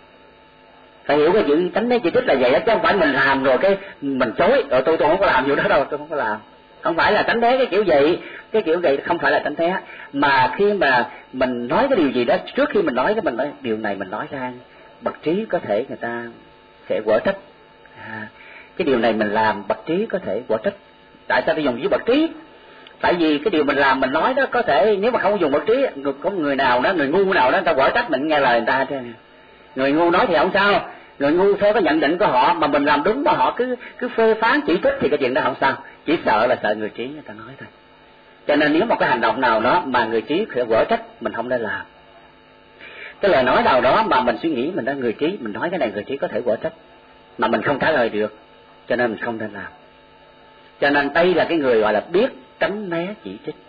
Phải hiểu cái chữ tránh né chỉ trích là vậy đó, chứ không phải mình làm rồi cái mình chối, rồi tôi tôi không có làm vụ đó đâu, tôi không có làm. Không phải là tránh né cái kiểu vậy, cái kiểu vậy không phải là tránh né. Mà khi mà mình nói cái điều gì đó, trước khi mình nói cái mình nói điều này mình nói ra, bậc trí có thể người ta sẽ quở trách. À, cái điều này mình làm bậc trí có thể quở trách. Tại sao tôi dùng chữ bậc trí? Tại vì cái điều mình làm mình nói đó có thể nếu mà không dùng bậc trí, có người nào đó, người ngu nào đó người ta quở trách mình nghe lời người ta chứ. Người ngu nói thì không sao, người ngu theo cái nhận định của họ mà mình làm đúng mà họ cứ cứ phê phán chỉ trích thì cái chuyện đó không sao. Chỉ sợ là sợ người trí người ta nói thôi. Cho nên nếu một cái hành động nào đó mà người trí sẽ quở trách mình không nên làm. Cái lời nói nào đó mà mình suy nghĩ mình đã người trí, mình nói cái này người trí có thể quở trách mà mình không trả lời được, cho nên mình không nên làm. Cho nên đây là cái người gọi là biết tránh né chỉ trích.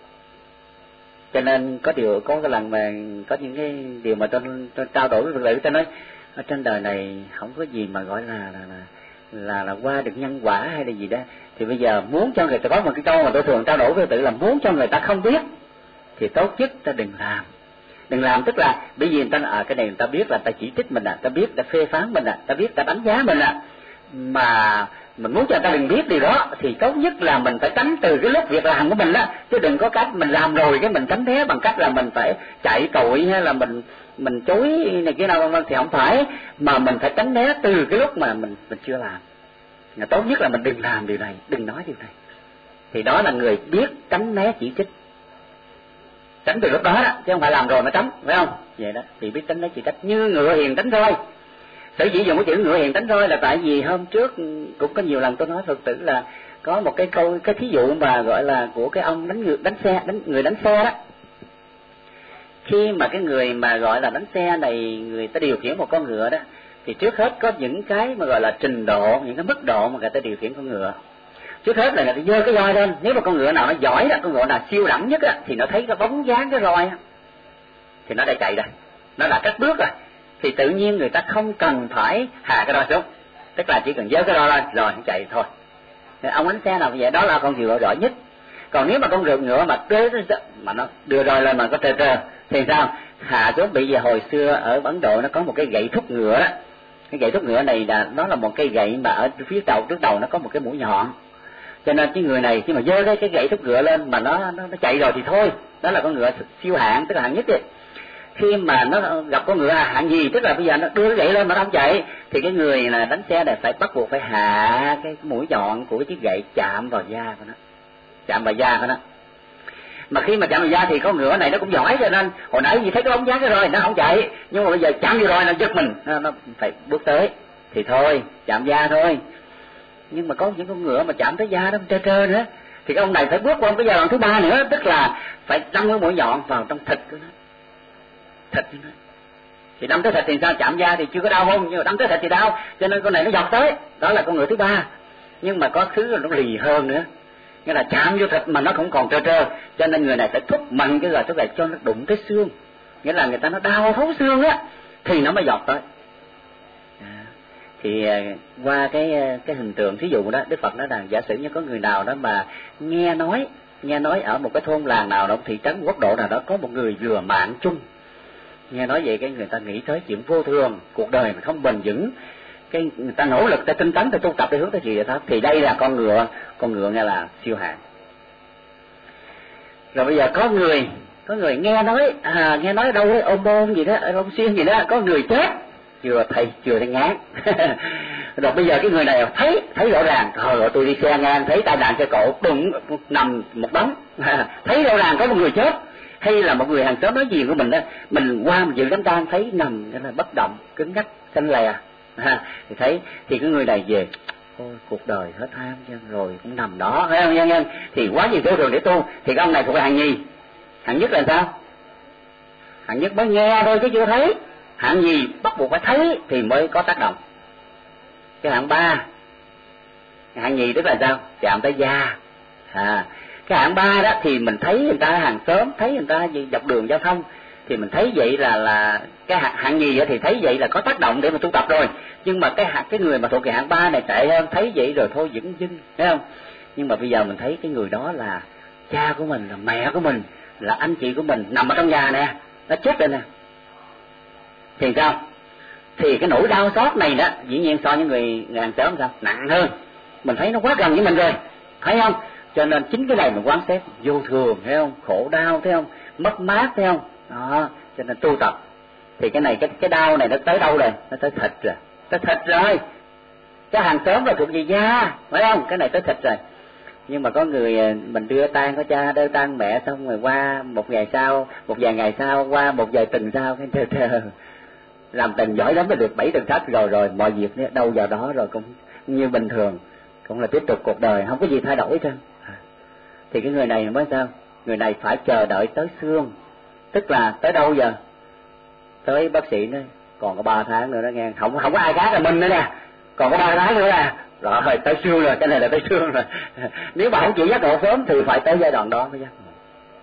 Cho nên có điều có cái lần mà có những cái điều mà tôi, tôi trao đổi với Phật tử, tôi nói ở trên đời này không có gì mà gọi là là là là, là qua được nhân quả hay là gì đó. Thì bây giờ muốn cho người ta, có một cái câu mà tôi thường trao đổi với Phật tử là muốn cho người ta không biết thì tốt nhất ta đừng làm. Đừng làm tức là bởi vì người ta à, cái này người ta biết là ta chỉ trích mình à, ta biết ta phê phán mình à, ta biết ta đánh giá mình à, mà mình muốn cho người ta đừng biết điều đó thì tốt nhất là mình phải tránh từ cái lúc việc làm của mình đó, chứ đừng có cách mình làm rồi cái mình tránh né bằng cách là mình phải chạy tội hay là mình mình chối này kia nào thì không phải, mà mình phải tránh né từ cái lúc mà mình mình chưa làm. Là tốt nhất là mình đừng làm điều này, đừng nói điều này. Thì đó là người biết tránh né chỉ trích. Tránh từ lúc đó, đó chứ không phải làm rồi mà tránh, phải không? Vậy đó, thì biết tránh né chỉ trích như ngựa hiền tránh roi. Sở dĩ dùng cái chữ ngựa hiền tánh roi là tại vì hôm trước cũng có nhiều lần tôi nói Phật tử là có một cái câu, cái thí dụ mà gọi là của cái ông đánh ngựa, đánh xe, đánh người đánh xe đó. Khi mà cái người mà gọi là đánh xe này, người ta điều khiển một con ngựa đó, thì trước hết có những cái mà gọi là trình độ, những cái mức độ mà người ta điều khiển con ngựa. Trước hết là người ta giơ cái roi lên, nếu mà con ngựa nào nó giỏi đó, con ngựa nào siêu đẳng nhất á, thì nó thấy cái bóng dáng cái roi á, thì nó đã chạy rồi, nó đã cắt bước rồi, thì tự nhiên người ta không cần phải hạ cái roi xuống, tức là chỉ cần giơ cái roi lên rồi nó chạy thôi. Thì ông đánh xe nào vậy, đó là con ngựa giỏi nhất. Còn nếu mà con ngựa ngựa mà tới mà nó đưa roi lên mà có trơ trơ thì sao? Hạ xuống bị về hồi xưa ở Ấn Độ nó có một cái gậy thúc ngựa đó. Cái gậy thúc ngựa này là nó là một cây gậy mà ở phía đầu trước đầu nó có một cái mũi nhọn. Cho nên cái người này khi mà giơ cái cái gậy thúc ngựa lên mà nó, nó nó chạy rồi thì thôi, đó là con ngựa siêu hạng, tức là hạng nhất ấy. Khi mà nó gặp con ngựa hạng gì, tức là bây giờ nó đưa cái gậy lên mà nó không chạy, thì cái người là đánh xe này phải bắt buộc phải hạ cái mũi nhọn của cái chiếc gậy chạm vào da của nó, chạm vào da của nó. Mà khi mà chạm vào da thì con ngựa này nó cũng giỏi, cho nên hồi nãy gì thấy cái bóng dáng cái rồi nó không chạy, nhưng mà bây giờ chạm vô rồi nó giật mình, nó, nó phải bước tới thì thôi, chạm da thôi. Nhưng mà có những con ngựa mà chạm tới da nó trơ trơ nữa, thì cái ông này phải bước qua cái giai đoạn thứ ba nữa, tức là phải đâm cái mũi nhọn vào trong thịt của nó, thịt của nó. Thì đâm tới thịt thì sao? Chạm da thì chưa có đau không, nhưng mà đâm tới thịt thì đau, cho nên con này nó dọc tới, đó là con ngựa thứ ba. Nhưng mà có thứ nó lì hơn nữa, nghĩa là chạm vô thịt mà nó không còn trơ trơ, cho nên người này phải thúc mạnh cái rồi tức là cho nó đụng tới xương, nghĩa là người ta nó đau thấu xương á thì nó mới dọt tới. À, thì qua cái cái hình tượng thí dụ đó, Đức Phật nói rằng giả sử như có người nào đó mà nghe nói nghe nói ở một cái thôn làng nào đó, thị trấn quốc độ nào đó có một người vừa mạng chung, nghe nói vậy cái người ta nghĩ tới chuyện vô thường, cuộc đời mà không bền vững, cái người ta nỗ lực, ta tinh tấn, ta tu tập để hướng tới gì vậy đó, thì đây là con ngựa, con ngựa nghe là siêu hạng. Rồi bây giờ có người có người nghe nói à, nghe nói đâu đấy ôm bôn gì đó, ôm xuyên gì đó, có người chết chưa thầy chưa thấy ngán. Rồi bây giờ cái người này thấy thấy rõ ràng, rồi tôi đi xe ngang thấy tai nạn xe cộ đụng nằm một đống, thấy rõ ràng có một người chết, hay là một người hàng xóm nói gì của mình đó, mình qua mình dự đám tang thấy nằm cái là bất động, cứng nhắc, xanh lè, ha, thì thấy thì cái người này về, ôi cuộc đời hết ham chân rồi cũng nằm đó, thấy không nhân nhân? Thì quá nhiều chỗ thường để tu, thì cái ông này thuộc về hạng nhì. Hạng nhất là sao? Hạng nhất mới nghe thôi chứ chưa thấy. Hạng nhì bắt buộc phải thấy thì mới có tác động. Cái hạng ba, hạng nhì tức là sao? Chạm tới da. À, cái hạng ba đó thì mình thấy người ta hàng xóm, thấy người ta dọc đường giao thông, thì mình thấy vậy là là cái hạng, hạng nhì thì thấy vậy là có tác động để mà tu tập rồi. Nhưng mà cái hạng cái người mà thuộc về hạng ba này tệ hơn, thấy vậy rồi thôi dững dưng, thấy không? Nhưng mà bây giờ mình thấy cái người đó là cha của mình, là mẹ của mình, là anh chị của mình nằm ở trong nhà nè, nó chết rồi nè, thì sao? Thì cái nỗi đau xót này đó dĩ nhiên so với người người hàng xóm sao nặng hơn, mình thấy nó quá gần với mình rồi, thấy không? Cho nên chính cái này mình quán xét vô thường, thấy không? Khổ đau, thấy không? Mất mát, thấy không? Đó, cho nên tu tập thì cái này cái cái đau này nó tới đâu rồi? Nó tới thịt rồi, tới thịt rồi. Cái hàng xóm là thuộc về da, phải không? Cái này tới thịt rồi. Nhưng mà có người mình đưa tang có cha, đưa tang mẹ xong rồi qua một ngày sau, một vài ngày sau, qua một vài tuần sau cái trơ trơ làm từng giỏi lắm mới được bảy tuần thất rồi rồi mọi việc đâu vào đó rồi cũng như bình thường, cũng là tiếp tục cuộc đời, không có gì thay đổi chứ. Thì cái người này mới sao? Người này phải chờ đợi tới xương, tức là tới đâu giờ? Tới bác sĩ nói còn có ba tháng nữa đó nghe, không không có ai khác là mình nữa nè, còn có ba tháng nữa nè, rồi phải tới xương rồi, cái này là tới xương rồi. Nếu mà không chịu giác ngộ sớm thì phải tới giai đoạn đó mới giác ngộ.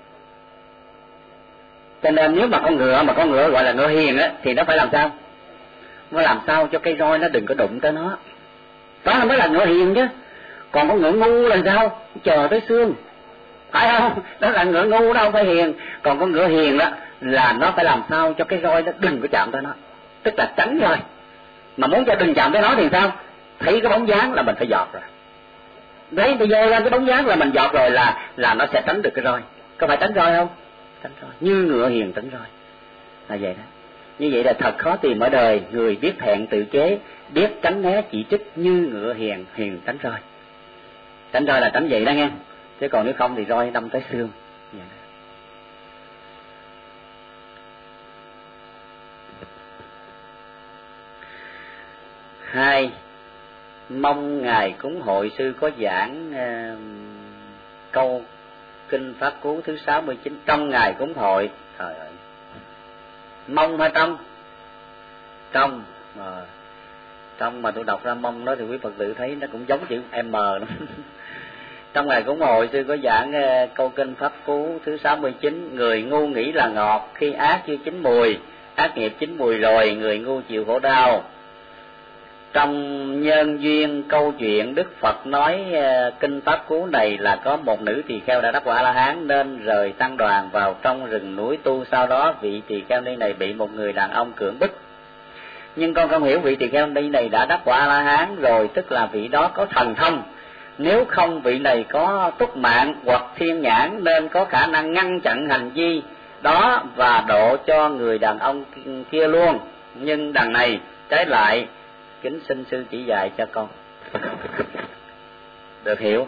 Cho nên nếu mà con ngựa mà con ngựa gọi là ngựa hiền á thì nó phải làm sao? Nó làm sao cho cây roi nó đừng có đụng tới nó, đó mới là ngựa hiền chứ. Còn con ngựa ngu là sao? Chờ tới xương, phải không? Đó là ngựa ngu, đâu phải hiền. Còn con ngựa hiền đó là nó phải làm sao cho cái roi nó đừng có chạm tới nó, tức là tránh roi. Mà muốn cho đừng chạm tới nó thì sao? Thấy cái bóng dáng là mình phải dọt rồi. Đấy, bây giờ ra cái bóng dáng là mình dọt rồi là là nó sẽ tránh được cái roi. Có phải tránh roi không? Tránh roi. Như ngựa hiền tránh roi. Là vậy đó. Như vậy là thật khó tìm ở đời người biết thẹn tự chế, biết tránh né chỉ trích như ngựa hiền, hiền tránh roi. Tránh roi là tránh vậy đó nghe. Chứ còn nếu không thì roi đâm tới xương. Vậy đó. hai, mong ngài cúng hội sư có giảng uh, câu kinh pháp cú thứ sáu mươi chín trong ngày cúng hội. Trời ơi, mong hay trong? Trong à, trong mà tôi đọc ra mong đó thì quý Phật tử thấy nó cũng giống chữ M lắm. Trong ngày cúng hội sư có giảng uh, câu kinh pháp cú thứ sáu mươi chín, người ngu nghĩ là ngọt khi ác chưa chín mùi, ác nghiệp chín mùi rồi người ngu chịu khổ đau. Trong nhân duyên câu chuyện Đức Phật nói uh, kinh pháp cú này là có một nữ tỳ kheo đã đắc quả La Hán nên rời tăng đoàn vào trong rừng núi tu. Sau đó vị tỳ kheo ni này bị một người đàn ông cưỡng bức. Nhưng con không hiểu vị tỳ kheo ni này đã đắc quả La Hán rồi, tức là vị đó có thần thông. Nếu không vị này có túc mạng hoặc thiên nhãn nên có khả năng ngăn chặn hành vi đó và độ cho người đàn ông kia luôn. Nhưng đằng này trái lại, kính xin sư chỉ dạy cho con. Được hiểu?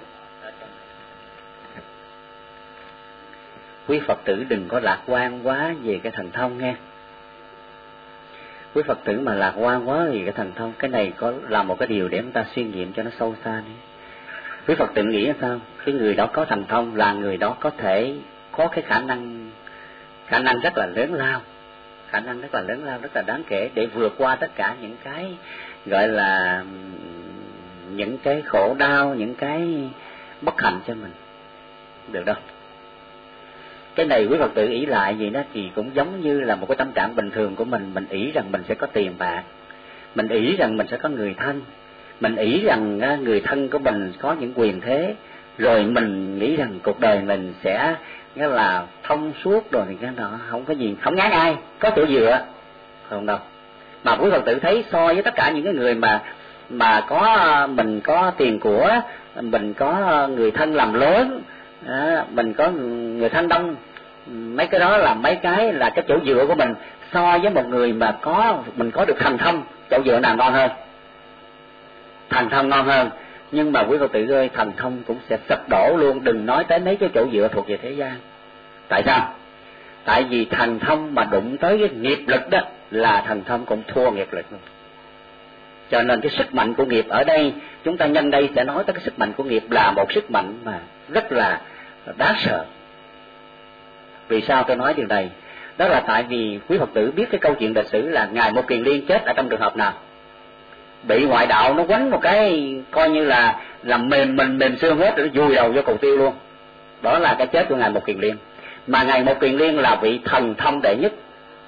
Quý Phật tử đừng có lạc quan quá về cái thần thông nghe. Quý Phật tử mà lạc quan quá về cái thần thông, cái này có là một cái điều để chúng ta suy nghiệm cho nó sâu xa đi. Quý Phật tử nghĩ sao? Cái người đó có thần thông là người đó có thể có cái khả năng khả năng rất là lớn lao, khả năng rất là lớn lao, rất là đáng kể để vượt qua tất cả những cái gọi là những cái khổ đau, những cái bất hạnh cho mình. Được đâu? Cái này quý Phật tử ý lại gì đó thì cũng giống như là một cái tâm trạng bình thường của mình. Mình ý rằng mình sẽ có tiền bạc, mình ý rằng mình sẽ có người thân, mình ý rằng người thân của mình có những quyền thế, rồi mình nghĩ rằng cuộc đời mình sẽ nghĩa là thông suốt rồi thì cái đó không có gì, không ngán ai, có chỗ dựa. Không đâu. Mà quý Phật tử thấy so với tất cả những cái người mà mà có mình có tiền của, mình có người thân làm lớn, à, mình có người thân đông, mấy cái đó là mấy cái là cái chỗ dựa của mình. So với một người mà có mình có được thần thông, chỗ dựa nào ngon hơn? Thần thông ngon hơn. Nhưng mà quý Phật tử ơi, thần thông cũng sẽ sụp đổ luôn, đừng nói tới mấy cái chỗ dựa thuộc về thế gian. Tại sao? Tại vì thần thông mà đụng tới cái nghiệp lực đó là thần thông cũng thua nghiệp lực luôn. Cho nên cái sức mạnh của nghiệp ở đây, chúng ta nhân đây sẽ nói tới cái sức mạnh của nghiệp là một sức mạnh mà rất là đáng sợ. Vì sao tôi nói điều này? Đó là tại vì quý Phật tử biết cái câu chuyện lịch sử là Ngài Một Kiền Liên chết ở trong trường hợp nào? Bị ngoại đạo nó quánh một cái coi như là làm mềm mình mềm xương hết rồi, nó vùi đầu vô cầu tiêu luôn. Đó là cái chết của Ngài Một Kiền Liên. Mà Ngài Một Kiền Liên là vị thần thông đệ nhất.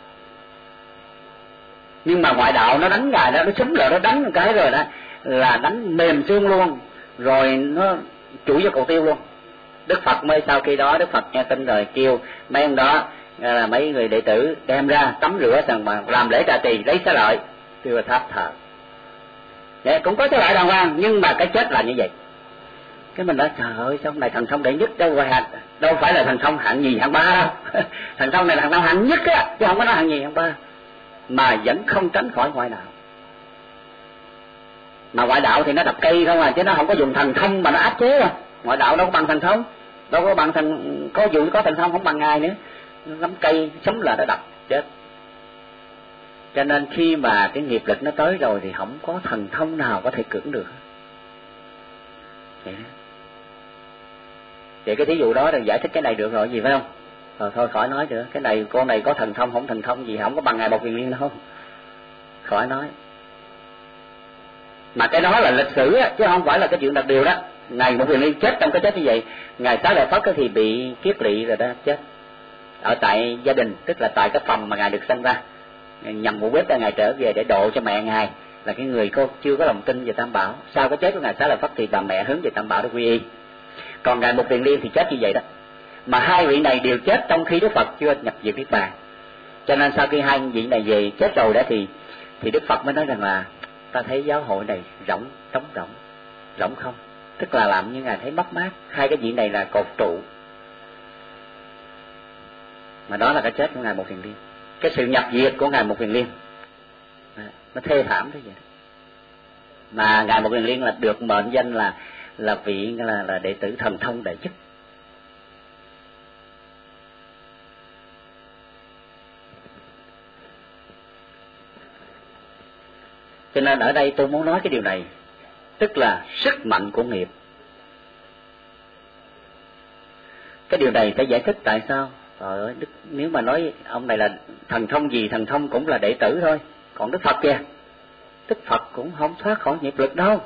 Nhưng mà ngoại đạo nó đánh Ngài đó, nó súng lại nó đánh một cái rồi đó là đánh mềm xương luôn, rồi nó chủi vô cầu tiêu luôn. Đức Phật mới sau khi đó Đức Phật nghe tin rồi kêu mấy ông đó là mấy người đệ tử đem ra tắm rửa xong mà làm lễ trà tỳ, lấy xá lợi đưa tháp thờ. Vậy cũng có xá lợi đàng hoàng, nhưng mà cái chết là như vậy. Cái mình nói trời ơi, sao này thần thông đệ nhất đâu phải đâu phải là thần thông hạng nhì hạng ba đâu. Thần thông này là thần thông hạng nhất á, chứ không có nói hạng nhì hạng ba. Mà vẫn không tránh khỏi ngoại đạo. Mà ngoại đạo thì nó đập cây không à, chứ nó không có dùng thần thông mà nó áp chế à. Ngoại đạo đâu có bằng thần thông, đâu có bằng thần, có dù có thần thông không bằng Ngài nữa. Nắm cây sống là nó đập chết. Cho nên khi mà cái nghiệp lực nó tới rồi thì không có thần thông nào có thể cưỡng được. Vậy đó. Vậy cái thí dụ đó là giải thích cái này được rồi gì phải không? Rồi thôi khỏi nói nữa, cái này con này có thần thông không thần thông gì không có bằng Ngài Một Kiền Liên đâu. Khỏi nói. Mà cái đó là lịch sử á, chứ không phải là cái chuyện đặc điều đó. Ngài Một Kiền Liên chết trong cái chết như vậy, Ngài Xá Lợi Phất thì bị kiết lỵ rồi đó, chết ở tại gia đình, tức là tại cái phòng mà Ngài được sinh ra. Nhằm mục đích là Ngài trở về để độ cho mẹ Ngài, là cái người có chưa có lòng tin về Tam Bảo. Sau cái chết của Ngài Xá Lợi Phất thì bà mẹ hướng về Tam Bảo để quy y. Còn Ngài Một Kiền Liên thì chết như vậy đó. Mà hai vị này đều chết trong khi Đức Phật chưa nhập diệt Niết Bàn. Cho nên sau khi hai vị này về chết rồi đó thì thì Đức Phật mới nói rằng là ta thấy giáo hội này rỗng, trống rỗng, rỗng không, tức là làm như Ngài thấy mất mát. Hai cái vị này là cột trụ. Mà đó là cái chết của Ngài Một Kiền Liên, cái sự nhập diệt của Ngài Một Kiền Liên, nó thê thảm thế vậy. Mà Ngài Một Kiền Liên là được mệnh danh là là vị là là đệ tử thần thông đệ nhất. Cho nên ở đây tôi muốn nói cái điều này, tức là sức mạnh của nghiệp. Cái điều này phải giải thích tại sao. Trời ơi, Đức, nếu mà nói ông này là thần thông gì, thần thông cũng là đệ tử thôi. Còn Đức Phật kìa, Đức Phật cũng không thoát khỏi nghiệp lực đâu,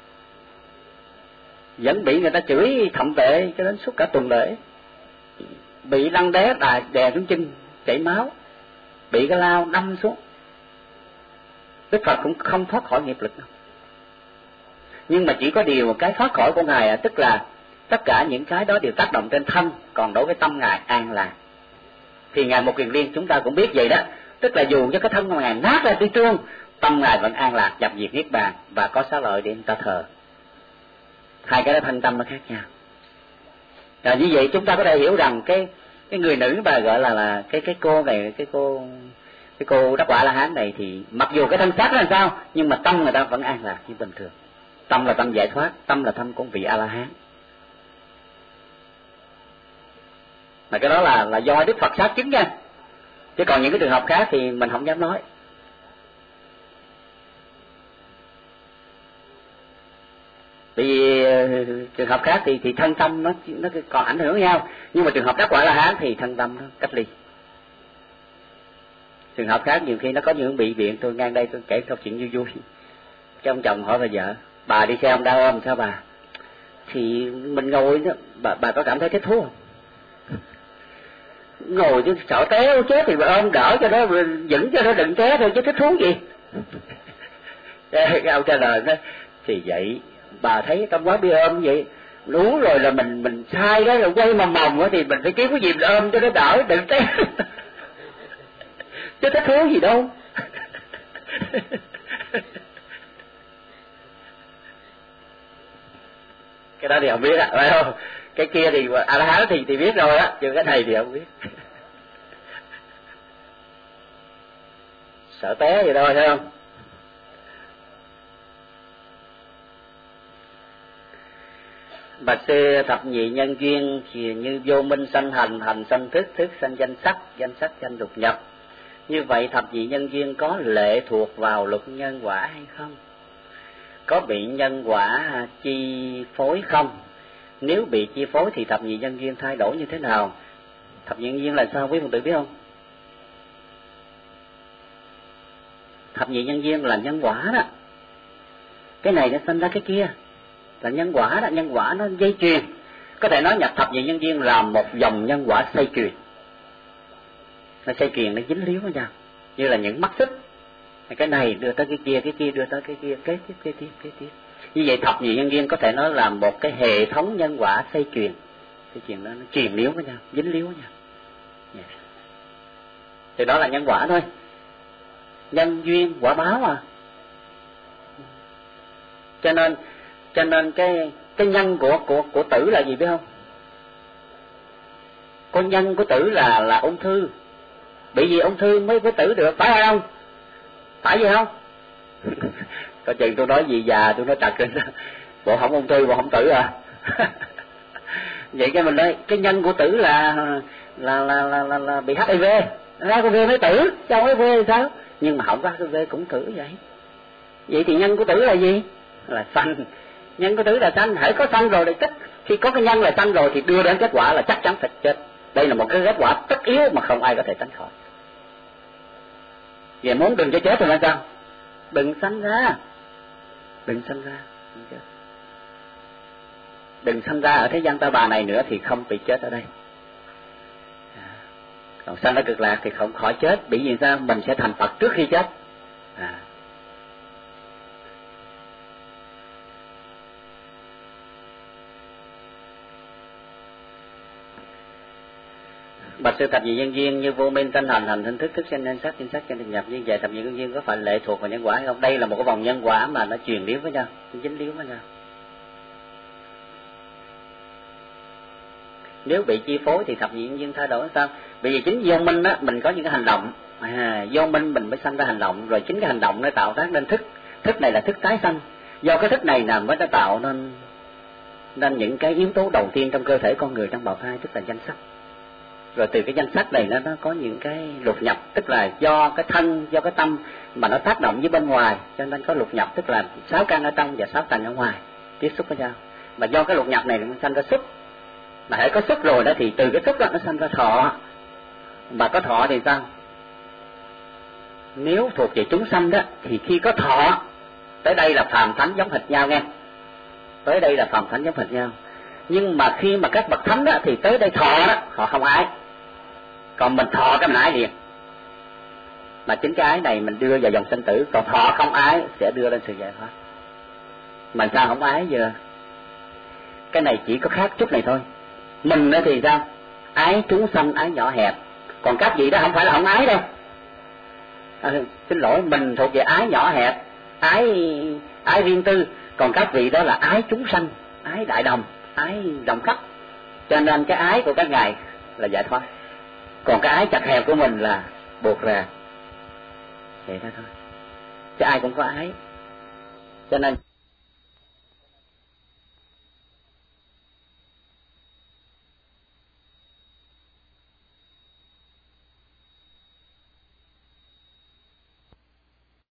vẫn bị người ta chửi thậm tệ cho đến suốt cả tuần lễ, bị lăn đé đè, đè xuống chân chảy máu, bị cái lao đâm xuống. Đức Phật cũng không thoát khỏi nghiệp lực đâu. Nhưng mà chỉ có điều một cái thoát khỏi của Ngài à, tức là tất cả những cái đó đều tác động trên thân, còn đối với tâm Ngài an lạc. Thì Ngài Một Kiền Liên chúng ta cũng biết vậy đó, tức là dù cho cái thân của Ngài nát ra tuy trương, tâm Ngài vẫn an lạc, nhập diệt niết bàn và có xá lợi để người ta thờ. Hai cái đó thân tâm nó khác nhau. Rồi như vậy chúng ta có thể hiểu rằng cái cái người nữ bà gọi là là cái cái cô này, cái cô cái cô Đắc Quả La Hán này, thì mặc dù cái thân xác nó làm sao nhưng mà tâm người ta vẫn an lạc như bình thường. Tâm là tâm giải thoát, tâm là tâm của vị A La Hán. Mà cái đó là là do Đức Phật xác chứng nha. Chứ còn những cái trường hợp khác thì mình không dám nói. Bởi vì trường hợp khác thì thì thân tâm nó nó còn ảnh hưởng nhau, nhưng mà trường hợp Đắc Quả La Hán thì thân tâm nó cách ly. Trường hợp khác nhiều khi nó có những bị viện, tôi ngang đây tôi kể câu chuyện vui vui. Cái ông chồng hỏi bà vợ, bà đi xe ông đau ôm sao bà? Thì mình ngồi đó, bà bà có cảm thấy thích thú không? Ngồi chứ sợ té chết thì bà ôm đỡ cho nó, dẫn cho nó đừng té thôi chứ thích thú gì. Cái ông trả lời đó, thì vậy bà thấy trong quán bia ôm vậy, uống rồi là mình mình sai đó, rồi quay mòng mòng đó, thì mình phải kiếm cái gì ôm cho nó đỡ đừng té. Chứ thích thú gì đâu. Cái đó thì không biết á, phải không? Cái kia thì A La Hán thì thì biết rồi á, chứ cái này thì không biết. Sợ té gì đâu, thấy không? Bạch sư thập nhị nhân duyên thì như vô minh sanh hành, hành sanh thức, thức sanh danh sắc, danh sắc sanh lục nhập. Như vậy thập nhị nhân duyên có lệ thuộc vào luật nhân quả hay không? Có bị nhân quả chi phối không? Nếu bị chi phối thì thập nhị nhân duyên thay đổi như thế nào? Thập nhị nhân duyên là sao quý phật tử biết không? Thập nhị nhân duyên là nhân quả đó. Cái này nó sinh ra cái kia là nhân quả đó, nhân quả nó dây chuyền. Có thể nói nhập thập nhị nhân duyên là một dòng nhân quả dây chuyền. Nó dây chuyền nó dính líu với nhau, như là những mắt xích. Cái này đưa tới cái kia, cái kia đưa tới cái kia, kế tiếp, kế tiếp, kế tiếp. Như vậy thập nhị nhân duyên có thể nói là một cái hệ thống nhân quả dây chuyền. Dây chuyền đó nó truyền líu với nhau, dính líu với nhau. Yeah. Thì đó là nhân quả thôi. Nhân duyên quả báo à. Cho nên cho nên cái cái nhân của của của tử là gì biết không? Con nhân của tử là là ung thư. Bị gì ung thư mới có tử được, phải không? Phải gì không? Có chừng tôi nói gì già tôi nói trật rồi đó. Bộ không ung thư, bộ không tử à? Vậy cái mình nói cái nhân của tử là là là là, là, là bị hát i vê, hát i vê mới tử, trong hát i vê thì sao? Nhưng mà không có hát i vê cũng tử vậy. Vậy thì nhân của tử là gì? Là sanh. Nhân của tử là sanh, hãy có sanh rồi thì tức khi có cái nhân là sanh rồi thì đưa đến kết quả là chắc chắn phải chết. Đây là một cái kết quả tất yếu mà không ai có thể tránh khỏi. Vậy muốn đừng cho chết thì làm sao? Đừng sanh ra, đừng sanh ra, đừng chết. Đừng sanh ra ở thế gian ta bà này nữa thì không bị chết ở đây. À, còn sanh ra cực lạc thì không khỏi chết, bị gì sao? Mình sẽ thành Phật trước khi chết. À. Bạch sư thập nhị nhân duyên như vô minh sanh hành, hành sinh thức, thức sanh nên sắc, sinh sắc sanh định nhập. Như vậy thập nhị nhân duyên có phải lệ thuộc vào nhân quả hay không? Đây là một cái vòng nhân quả mà nó truyền líu với nhau, dính líu với nhau. Nếu bị chi phối thì thập nhị nhân duyên thay đổi sao? Bởi vì chính vô minh á, mình có những cái hành động, à, vô minh mình mới sanh ra hành động, rồi chính cái hành động nó tạo ra nên thức. Thức này là thức tái sanh. Do cái thức này làm mới nó tạo nên nên những cái yếu tố đầu tiên trong cơ thể con người trong bào thai, tức là danh sắc. Rồi từ cái danh sách này nó nó có những cái lục nhập, tức là do cái thân, do cái tâm mà nó tác động với bên ngoài, cho nên có lục nhập, tức là sáu căn ở trong và sáu tầng ở ngoài tiếp xúc với nhau. Mà do cái lục nhập này nó sanh ra xúc, mà hãy có xúc rồi đó thì từ cái xúc đó nó sanh ra thọ. Mà có thọ thì sao? Nếu thuộc về chúng sanh đó thì khi có thọ, tới đây là phàm thánh giống hệt nhau nghe, tới đây là phàm thánh giống hệt nhau. Nhưng mà khi mà các bậc thánh đó thì tới đây thọ đó họ không ái, còn mình thọ cái mình ái liền. Mà chính cái ái này mình đưa vào dòng sinh tử, còn thọ không ái sẽ đưa lên sự giải thoát. Mà sao không ái giờ? Cái này chỉ có khác chút này thôi. Mình nữa thì sao? Ái chúng sanh, ái nhỏ hẹp. Còn các vị đó không phải là không ái đâu. À, xin lỗi, mình thuộc về ái nhỏ hẹp, ái ái riêng tư. Còn các vị đó là ái chúng sanh, ái đại đồng, ái rộng khắp. Cho nên cái ái của các ngài là giải thoát. Còn cái ái chặt hẹp của mình là buộc ra. Vậy đó thôi. Chứ ai cũng có ái. Cho nên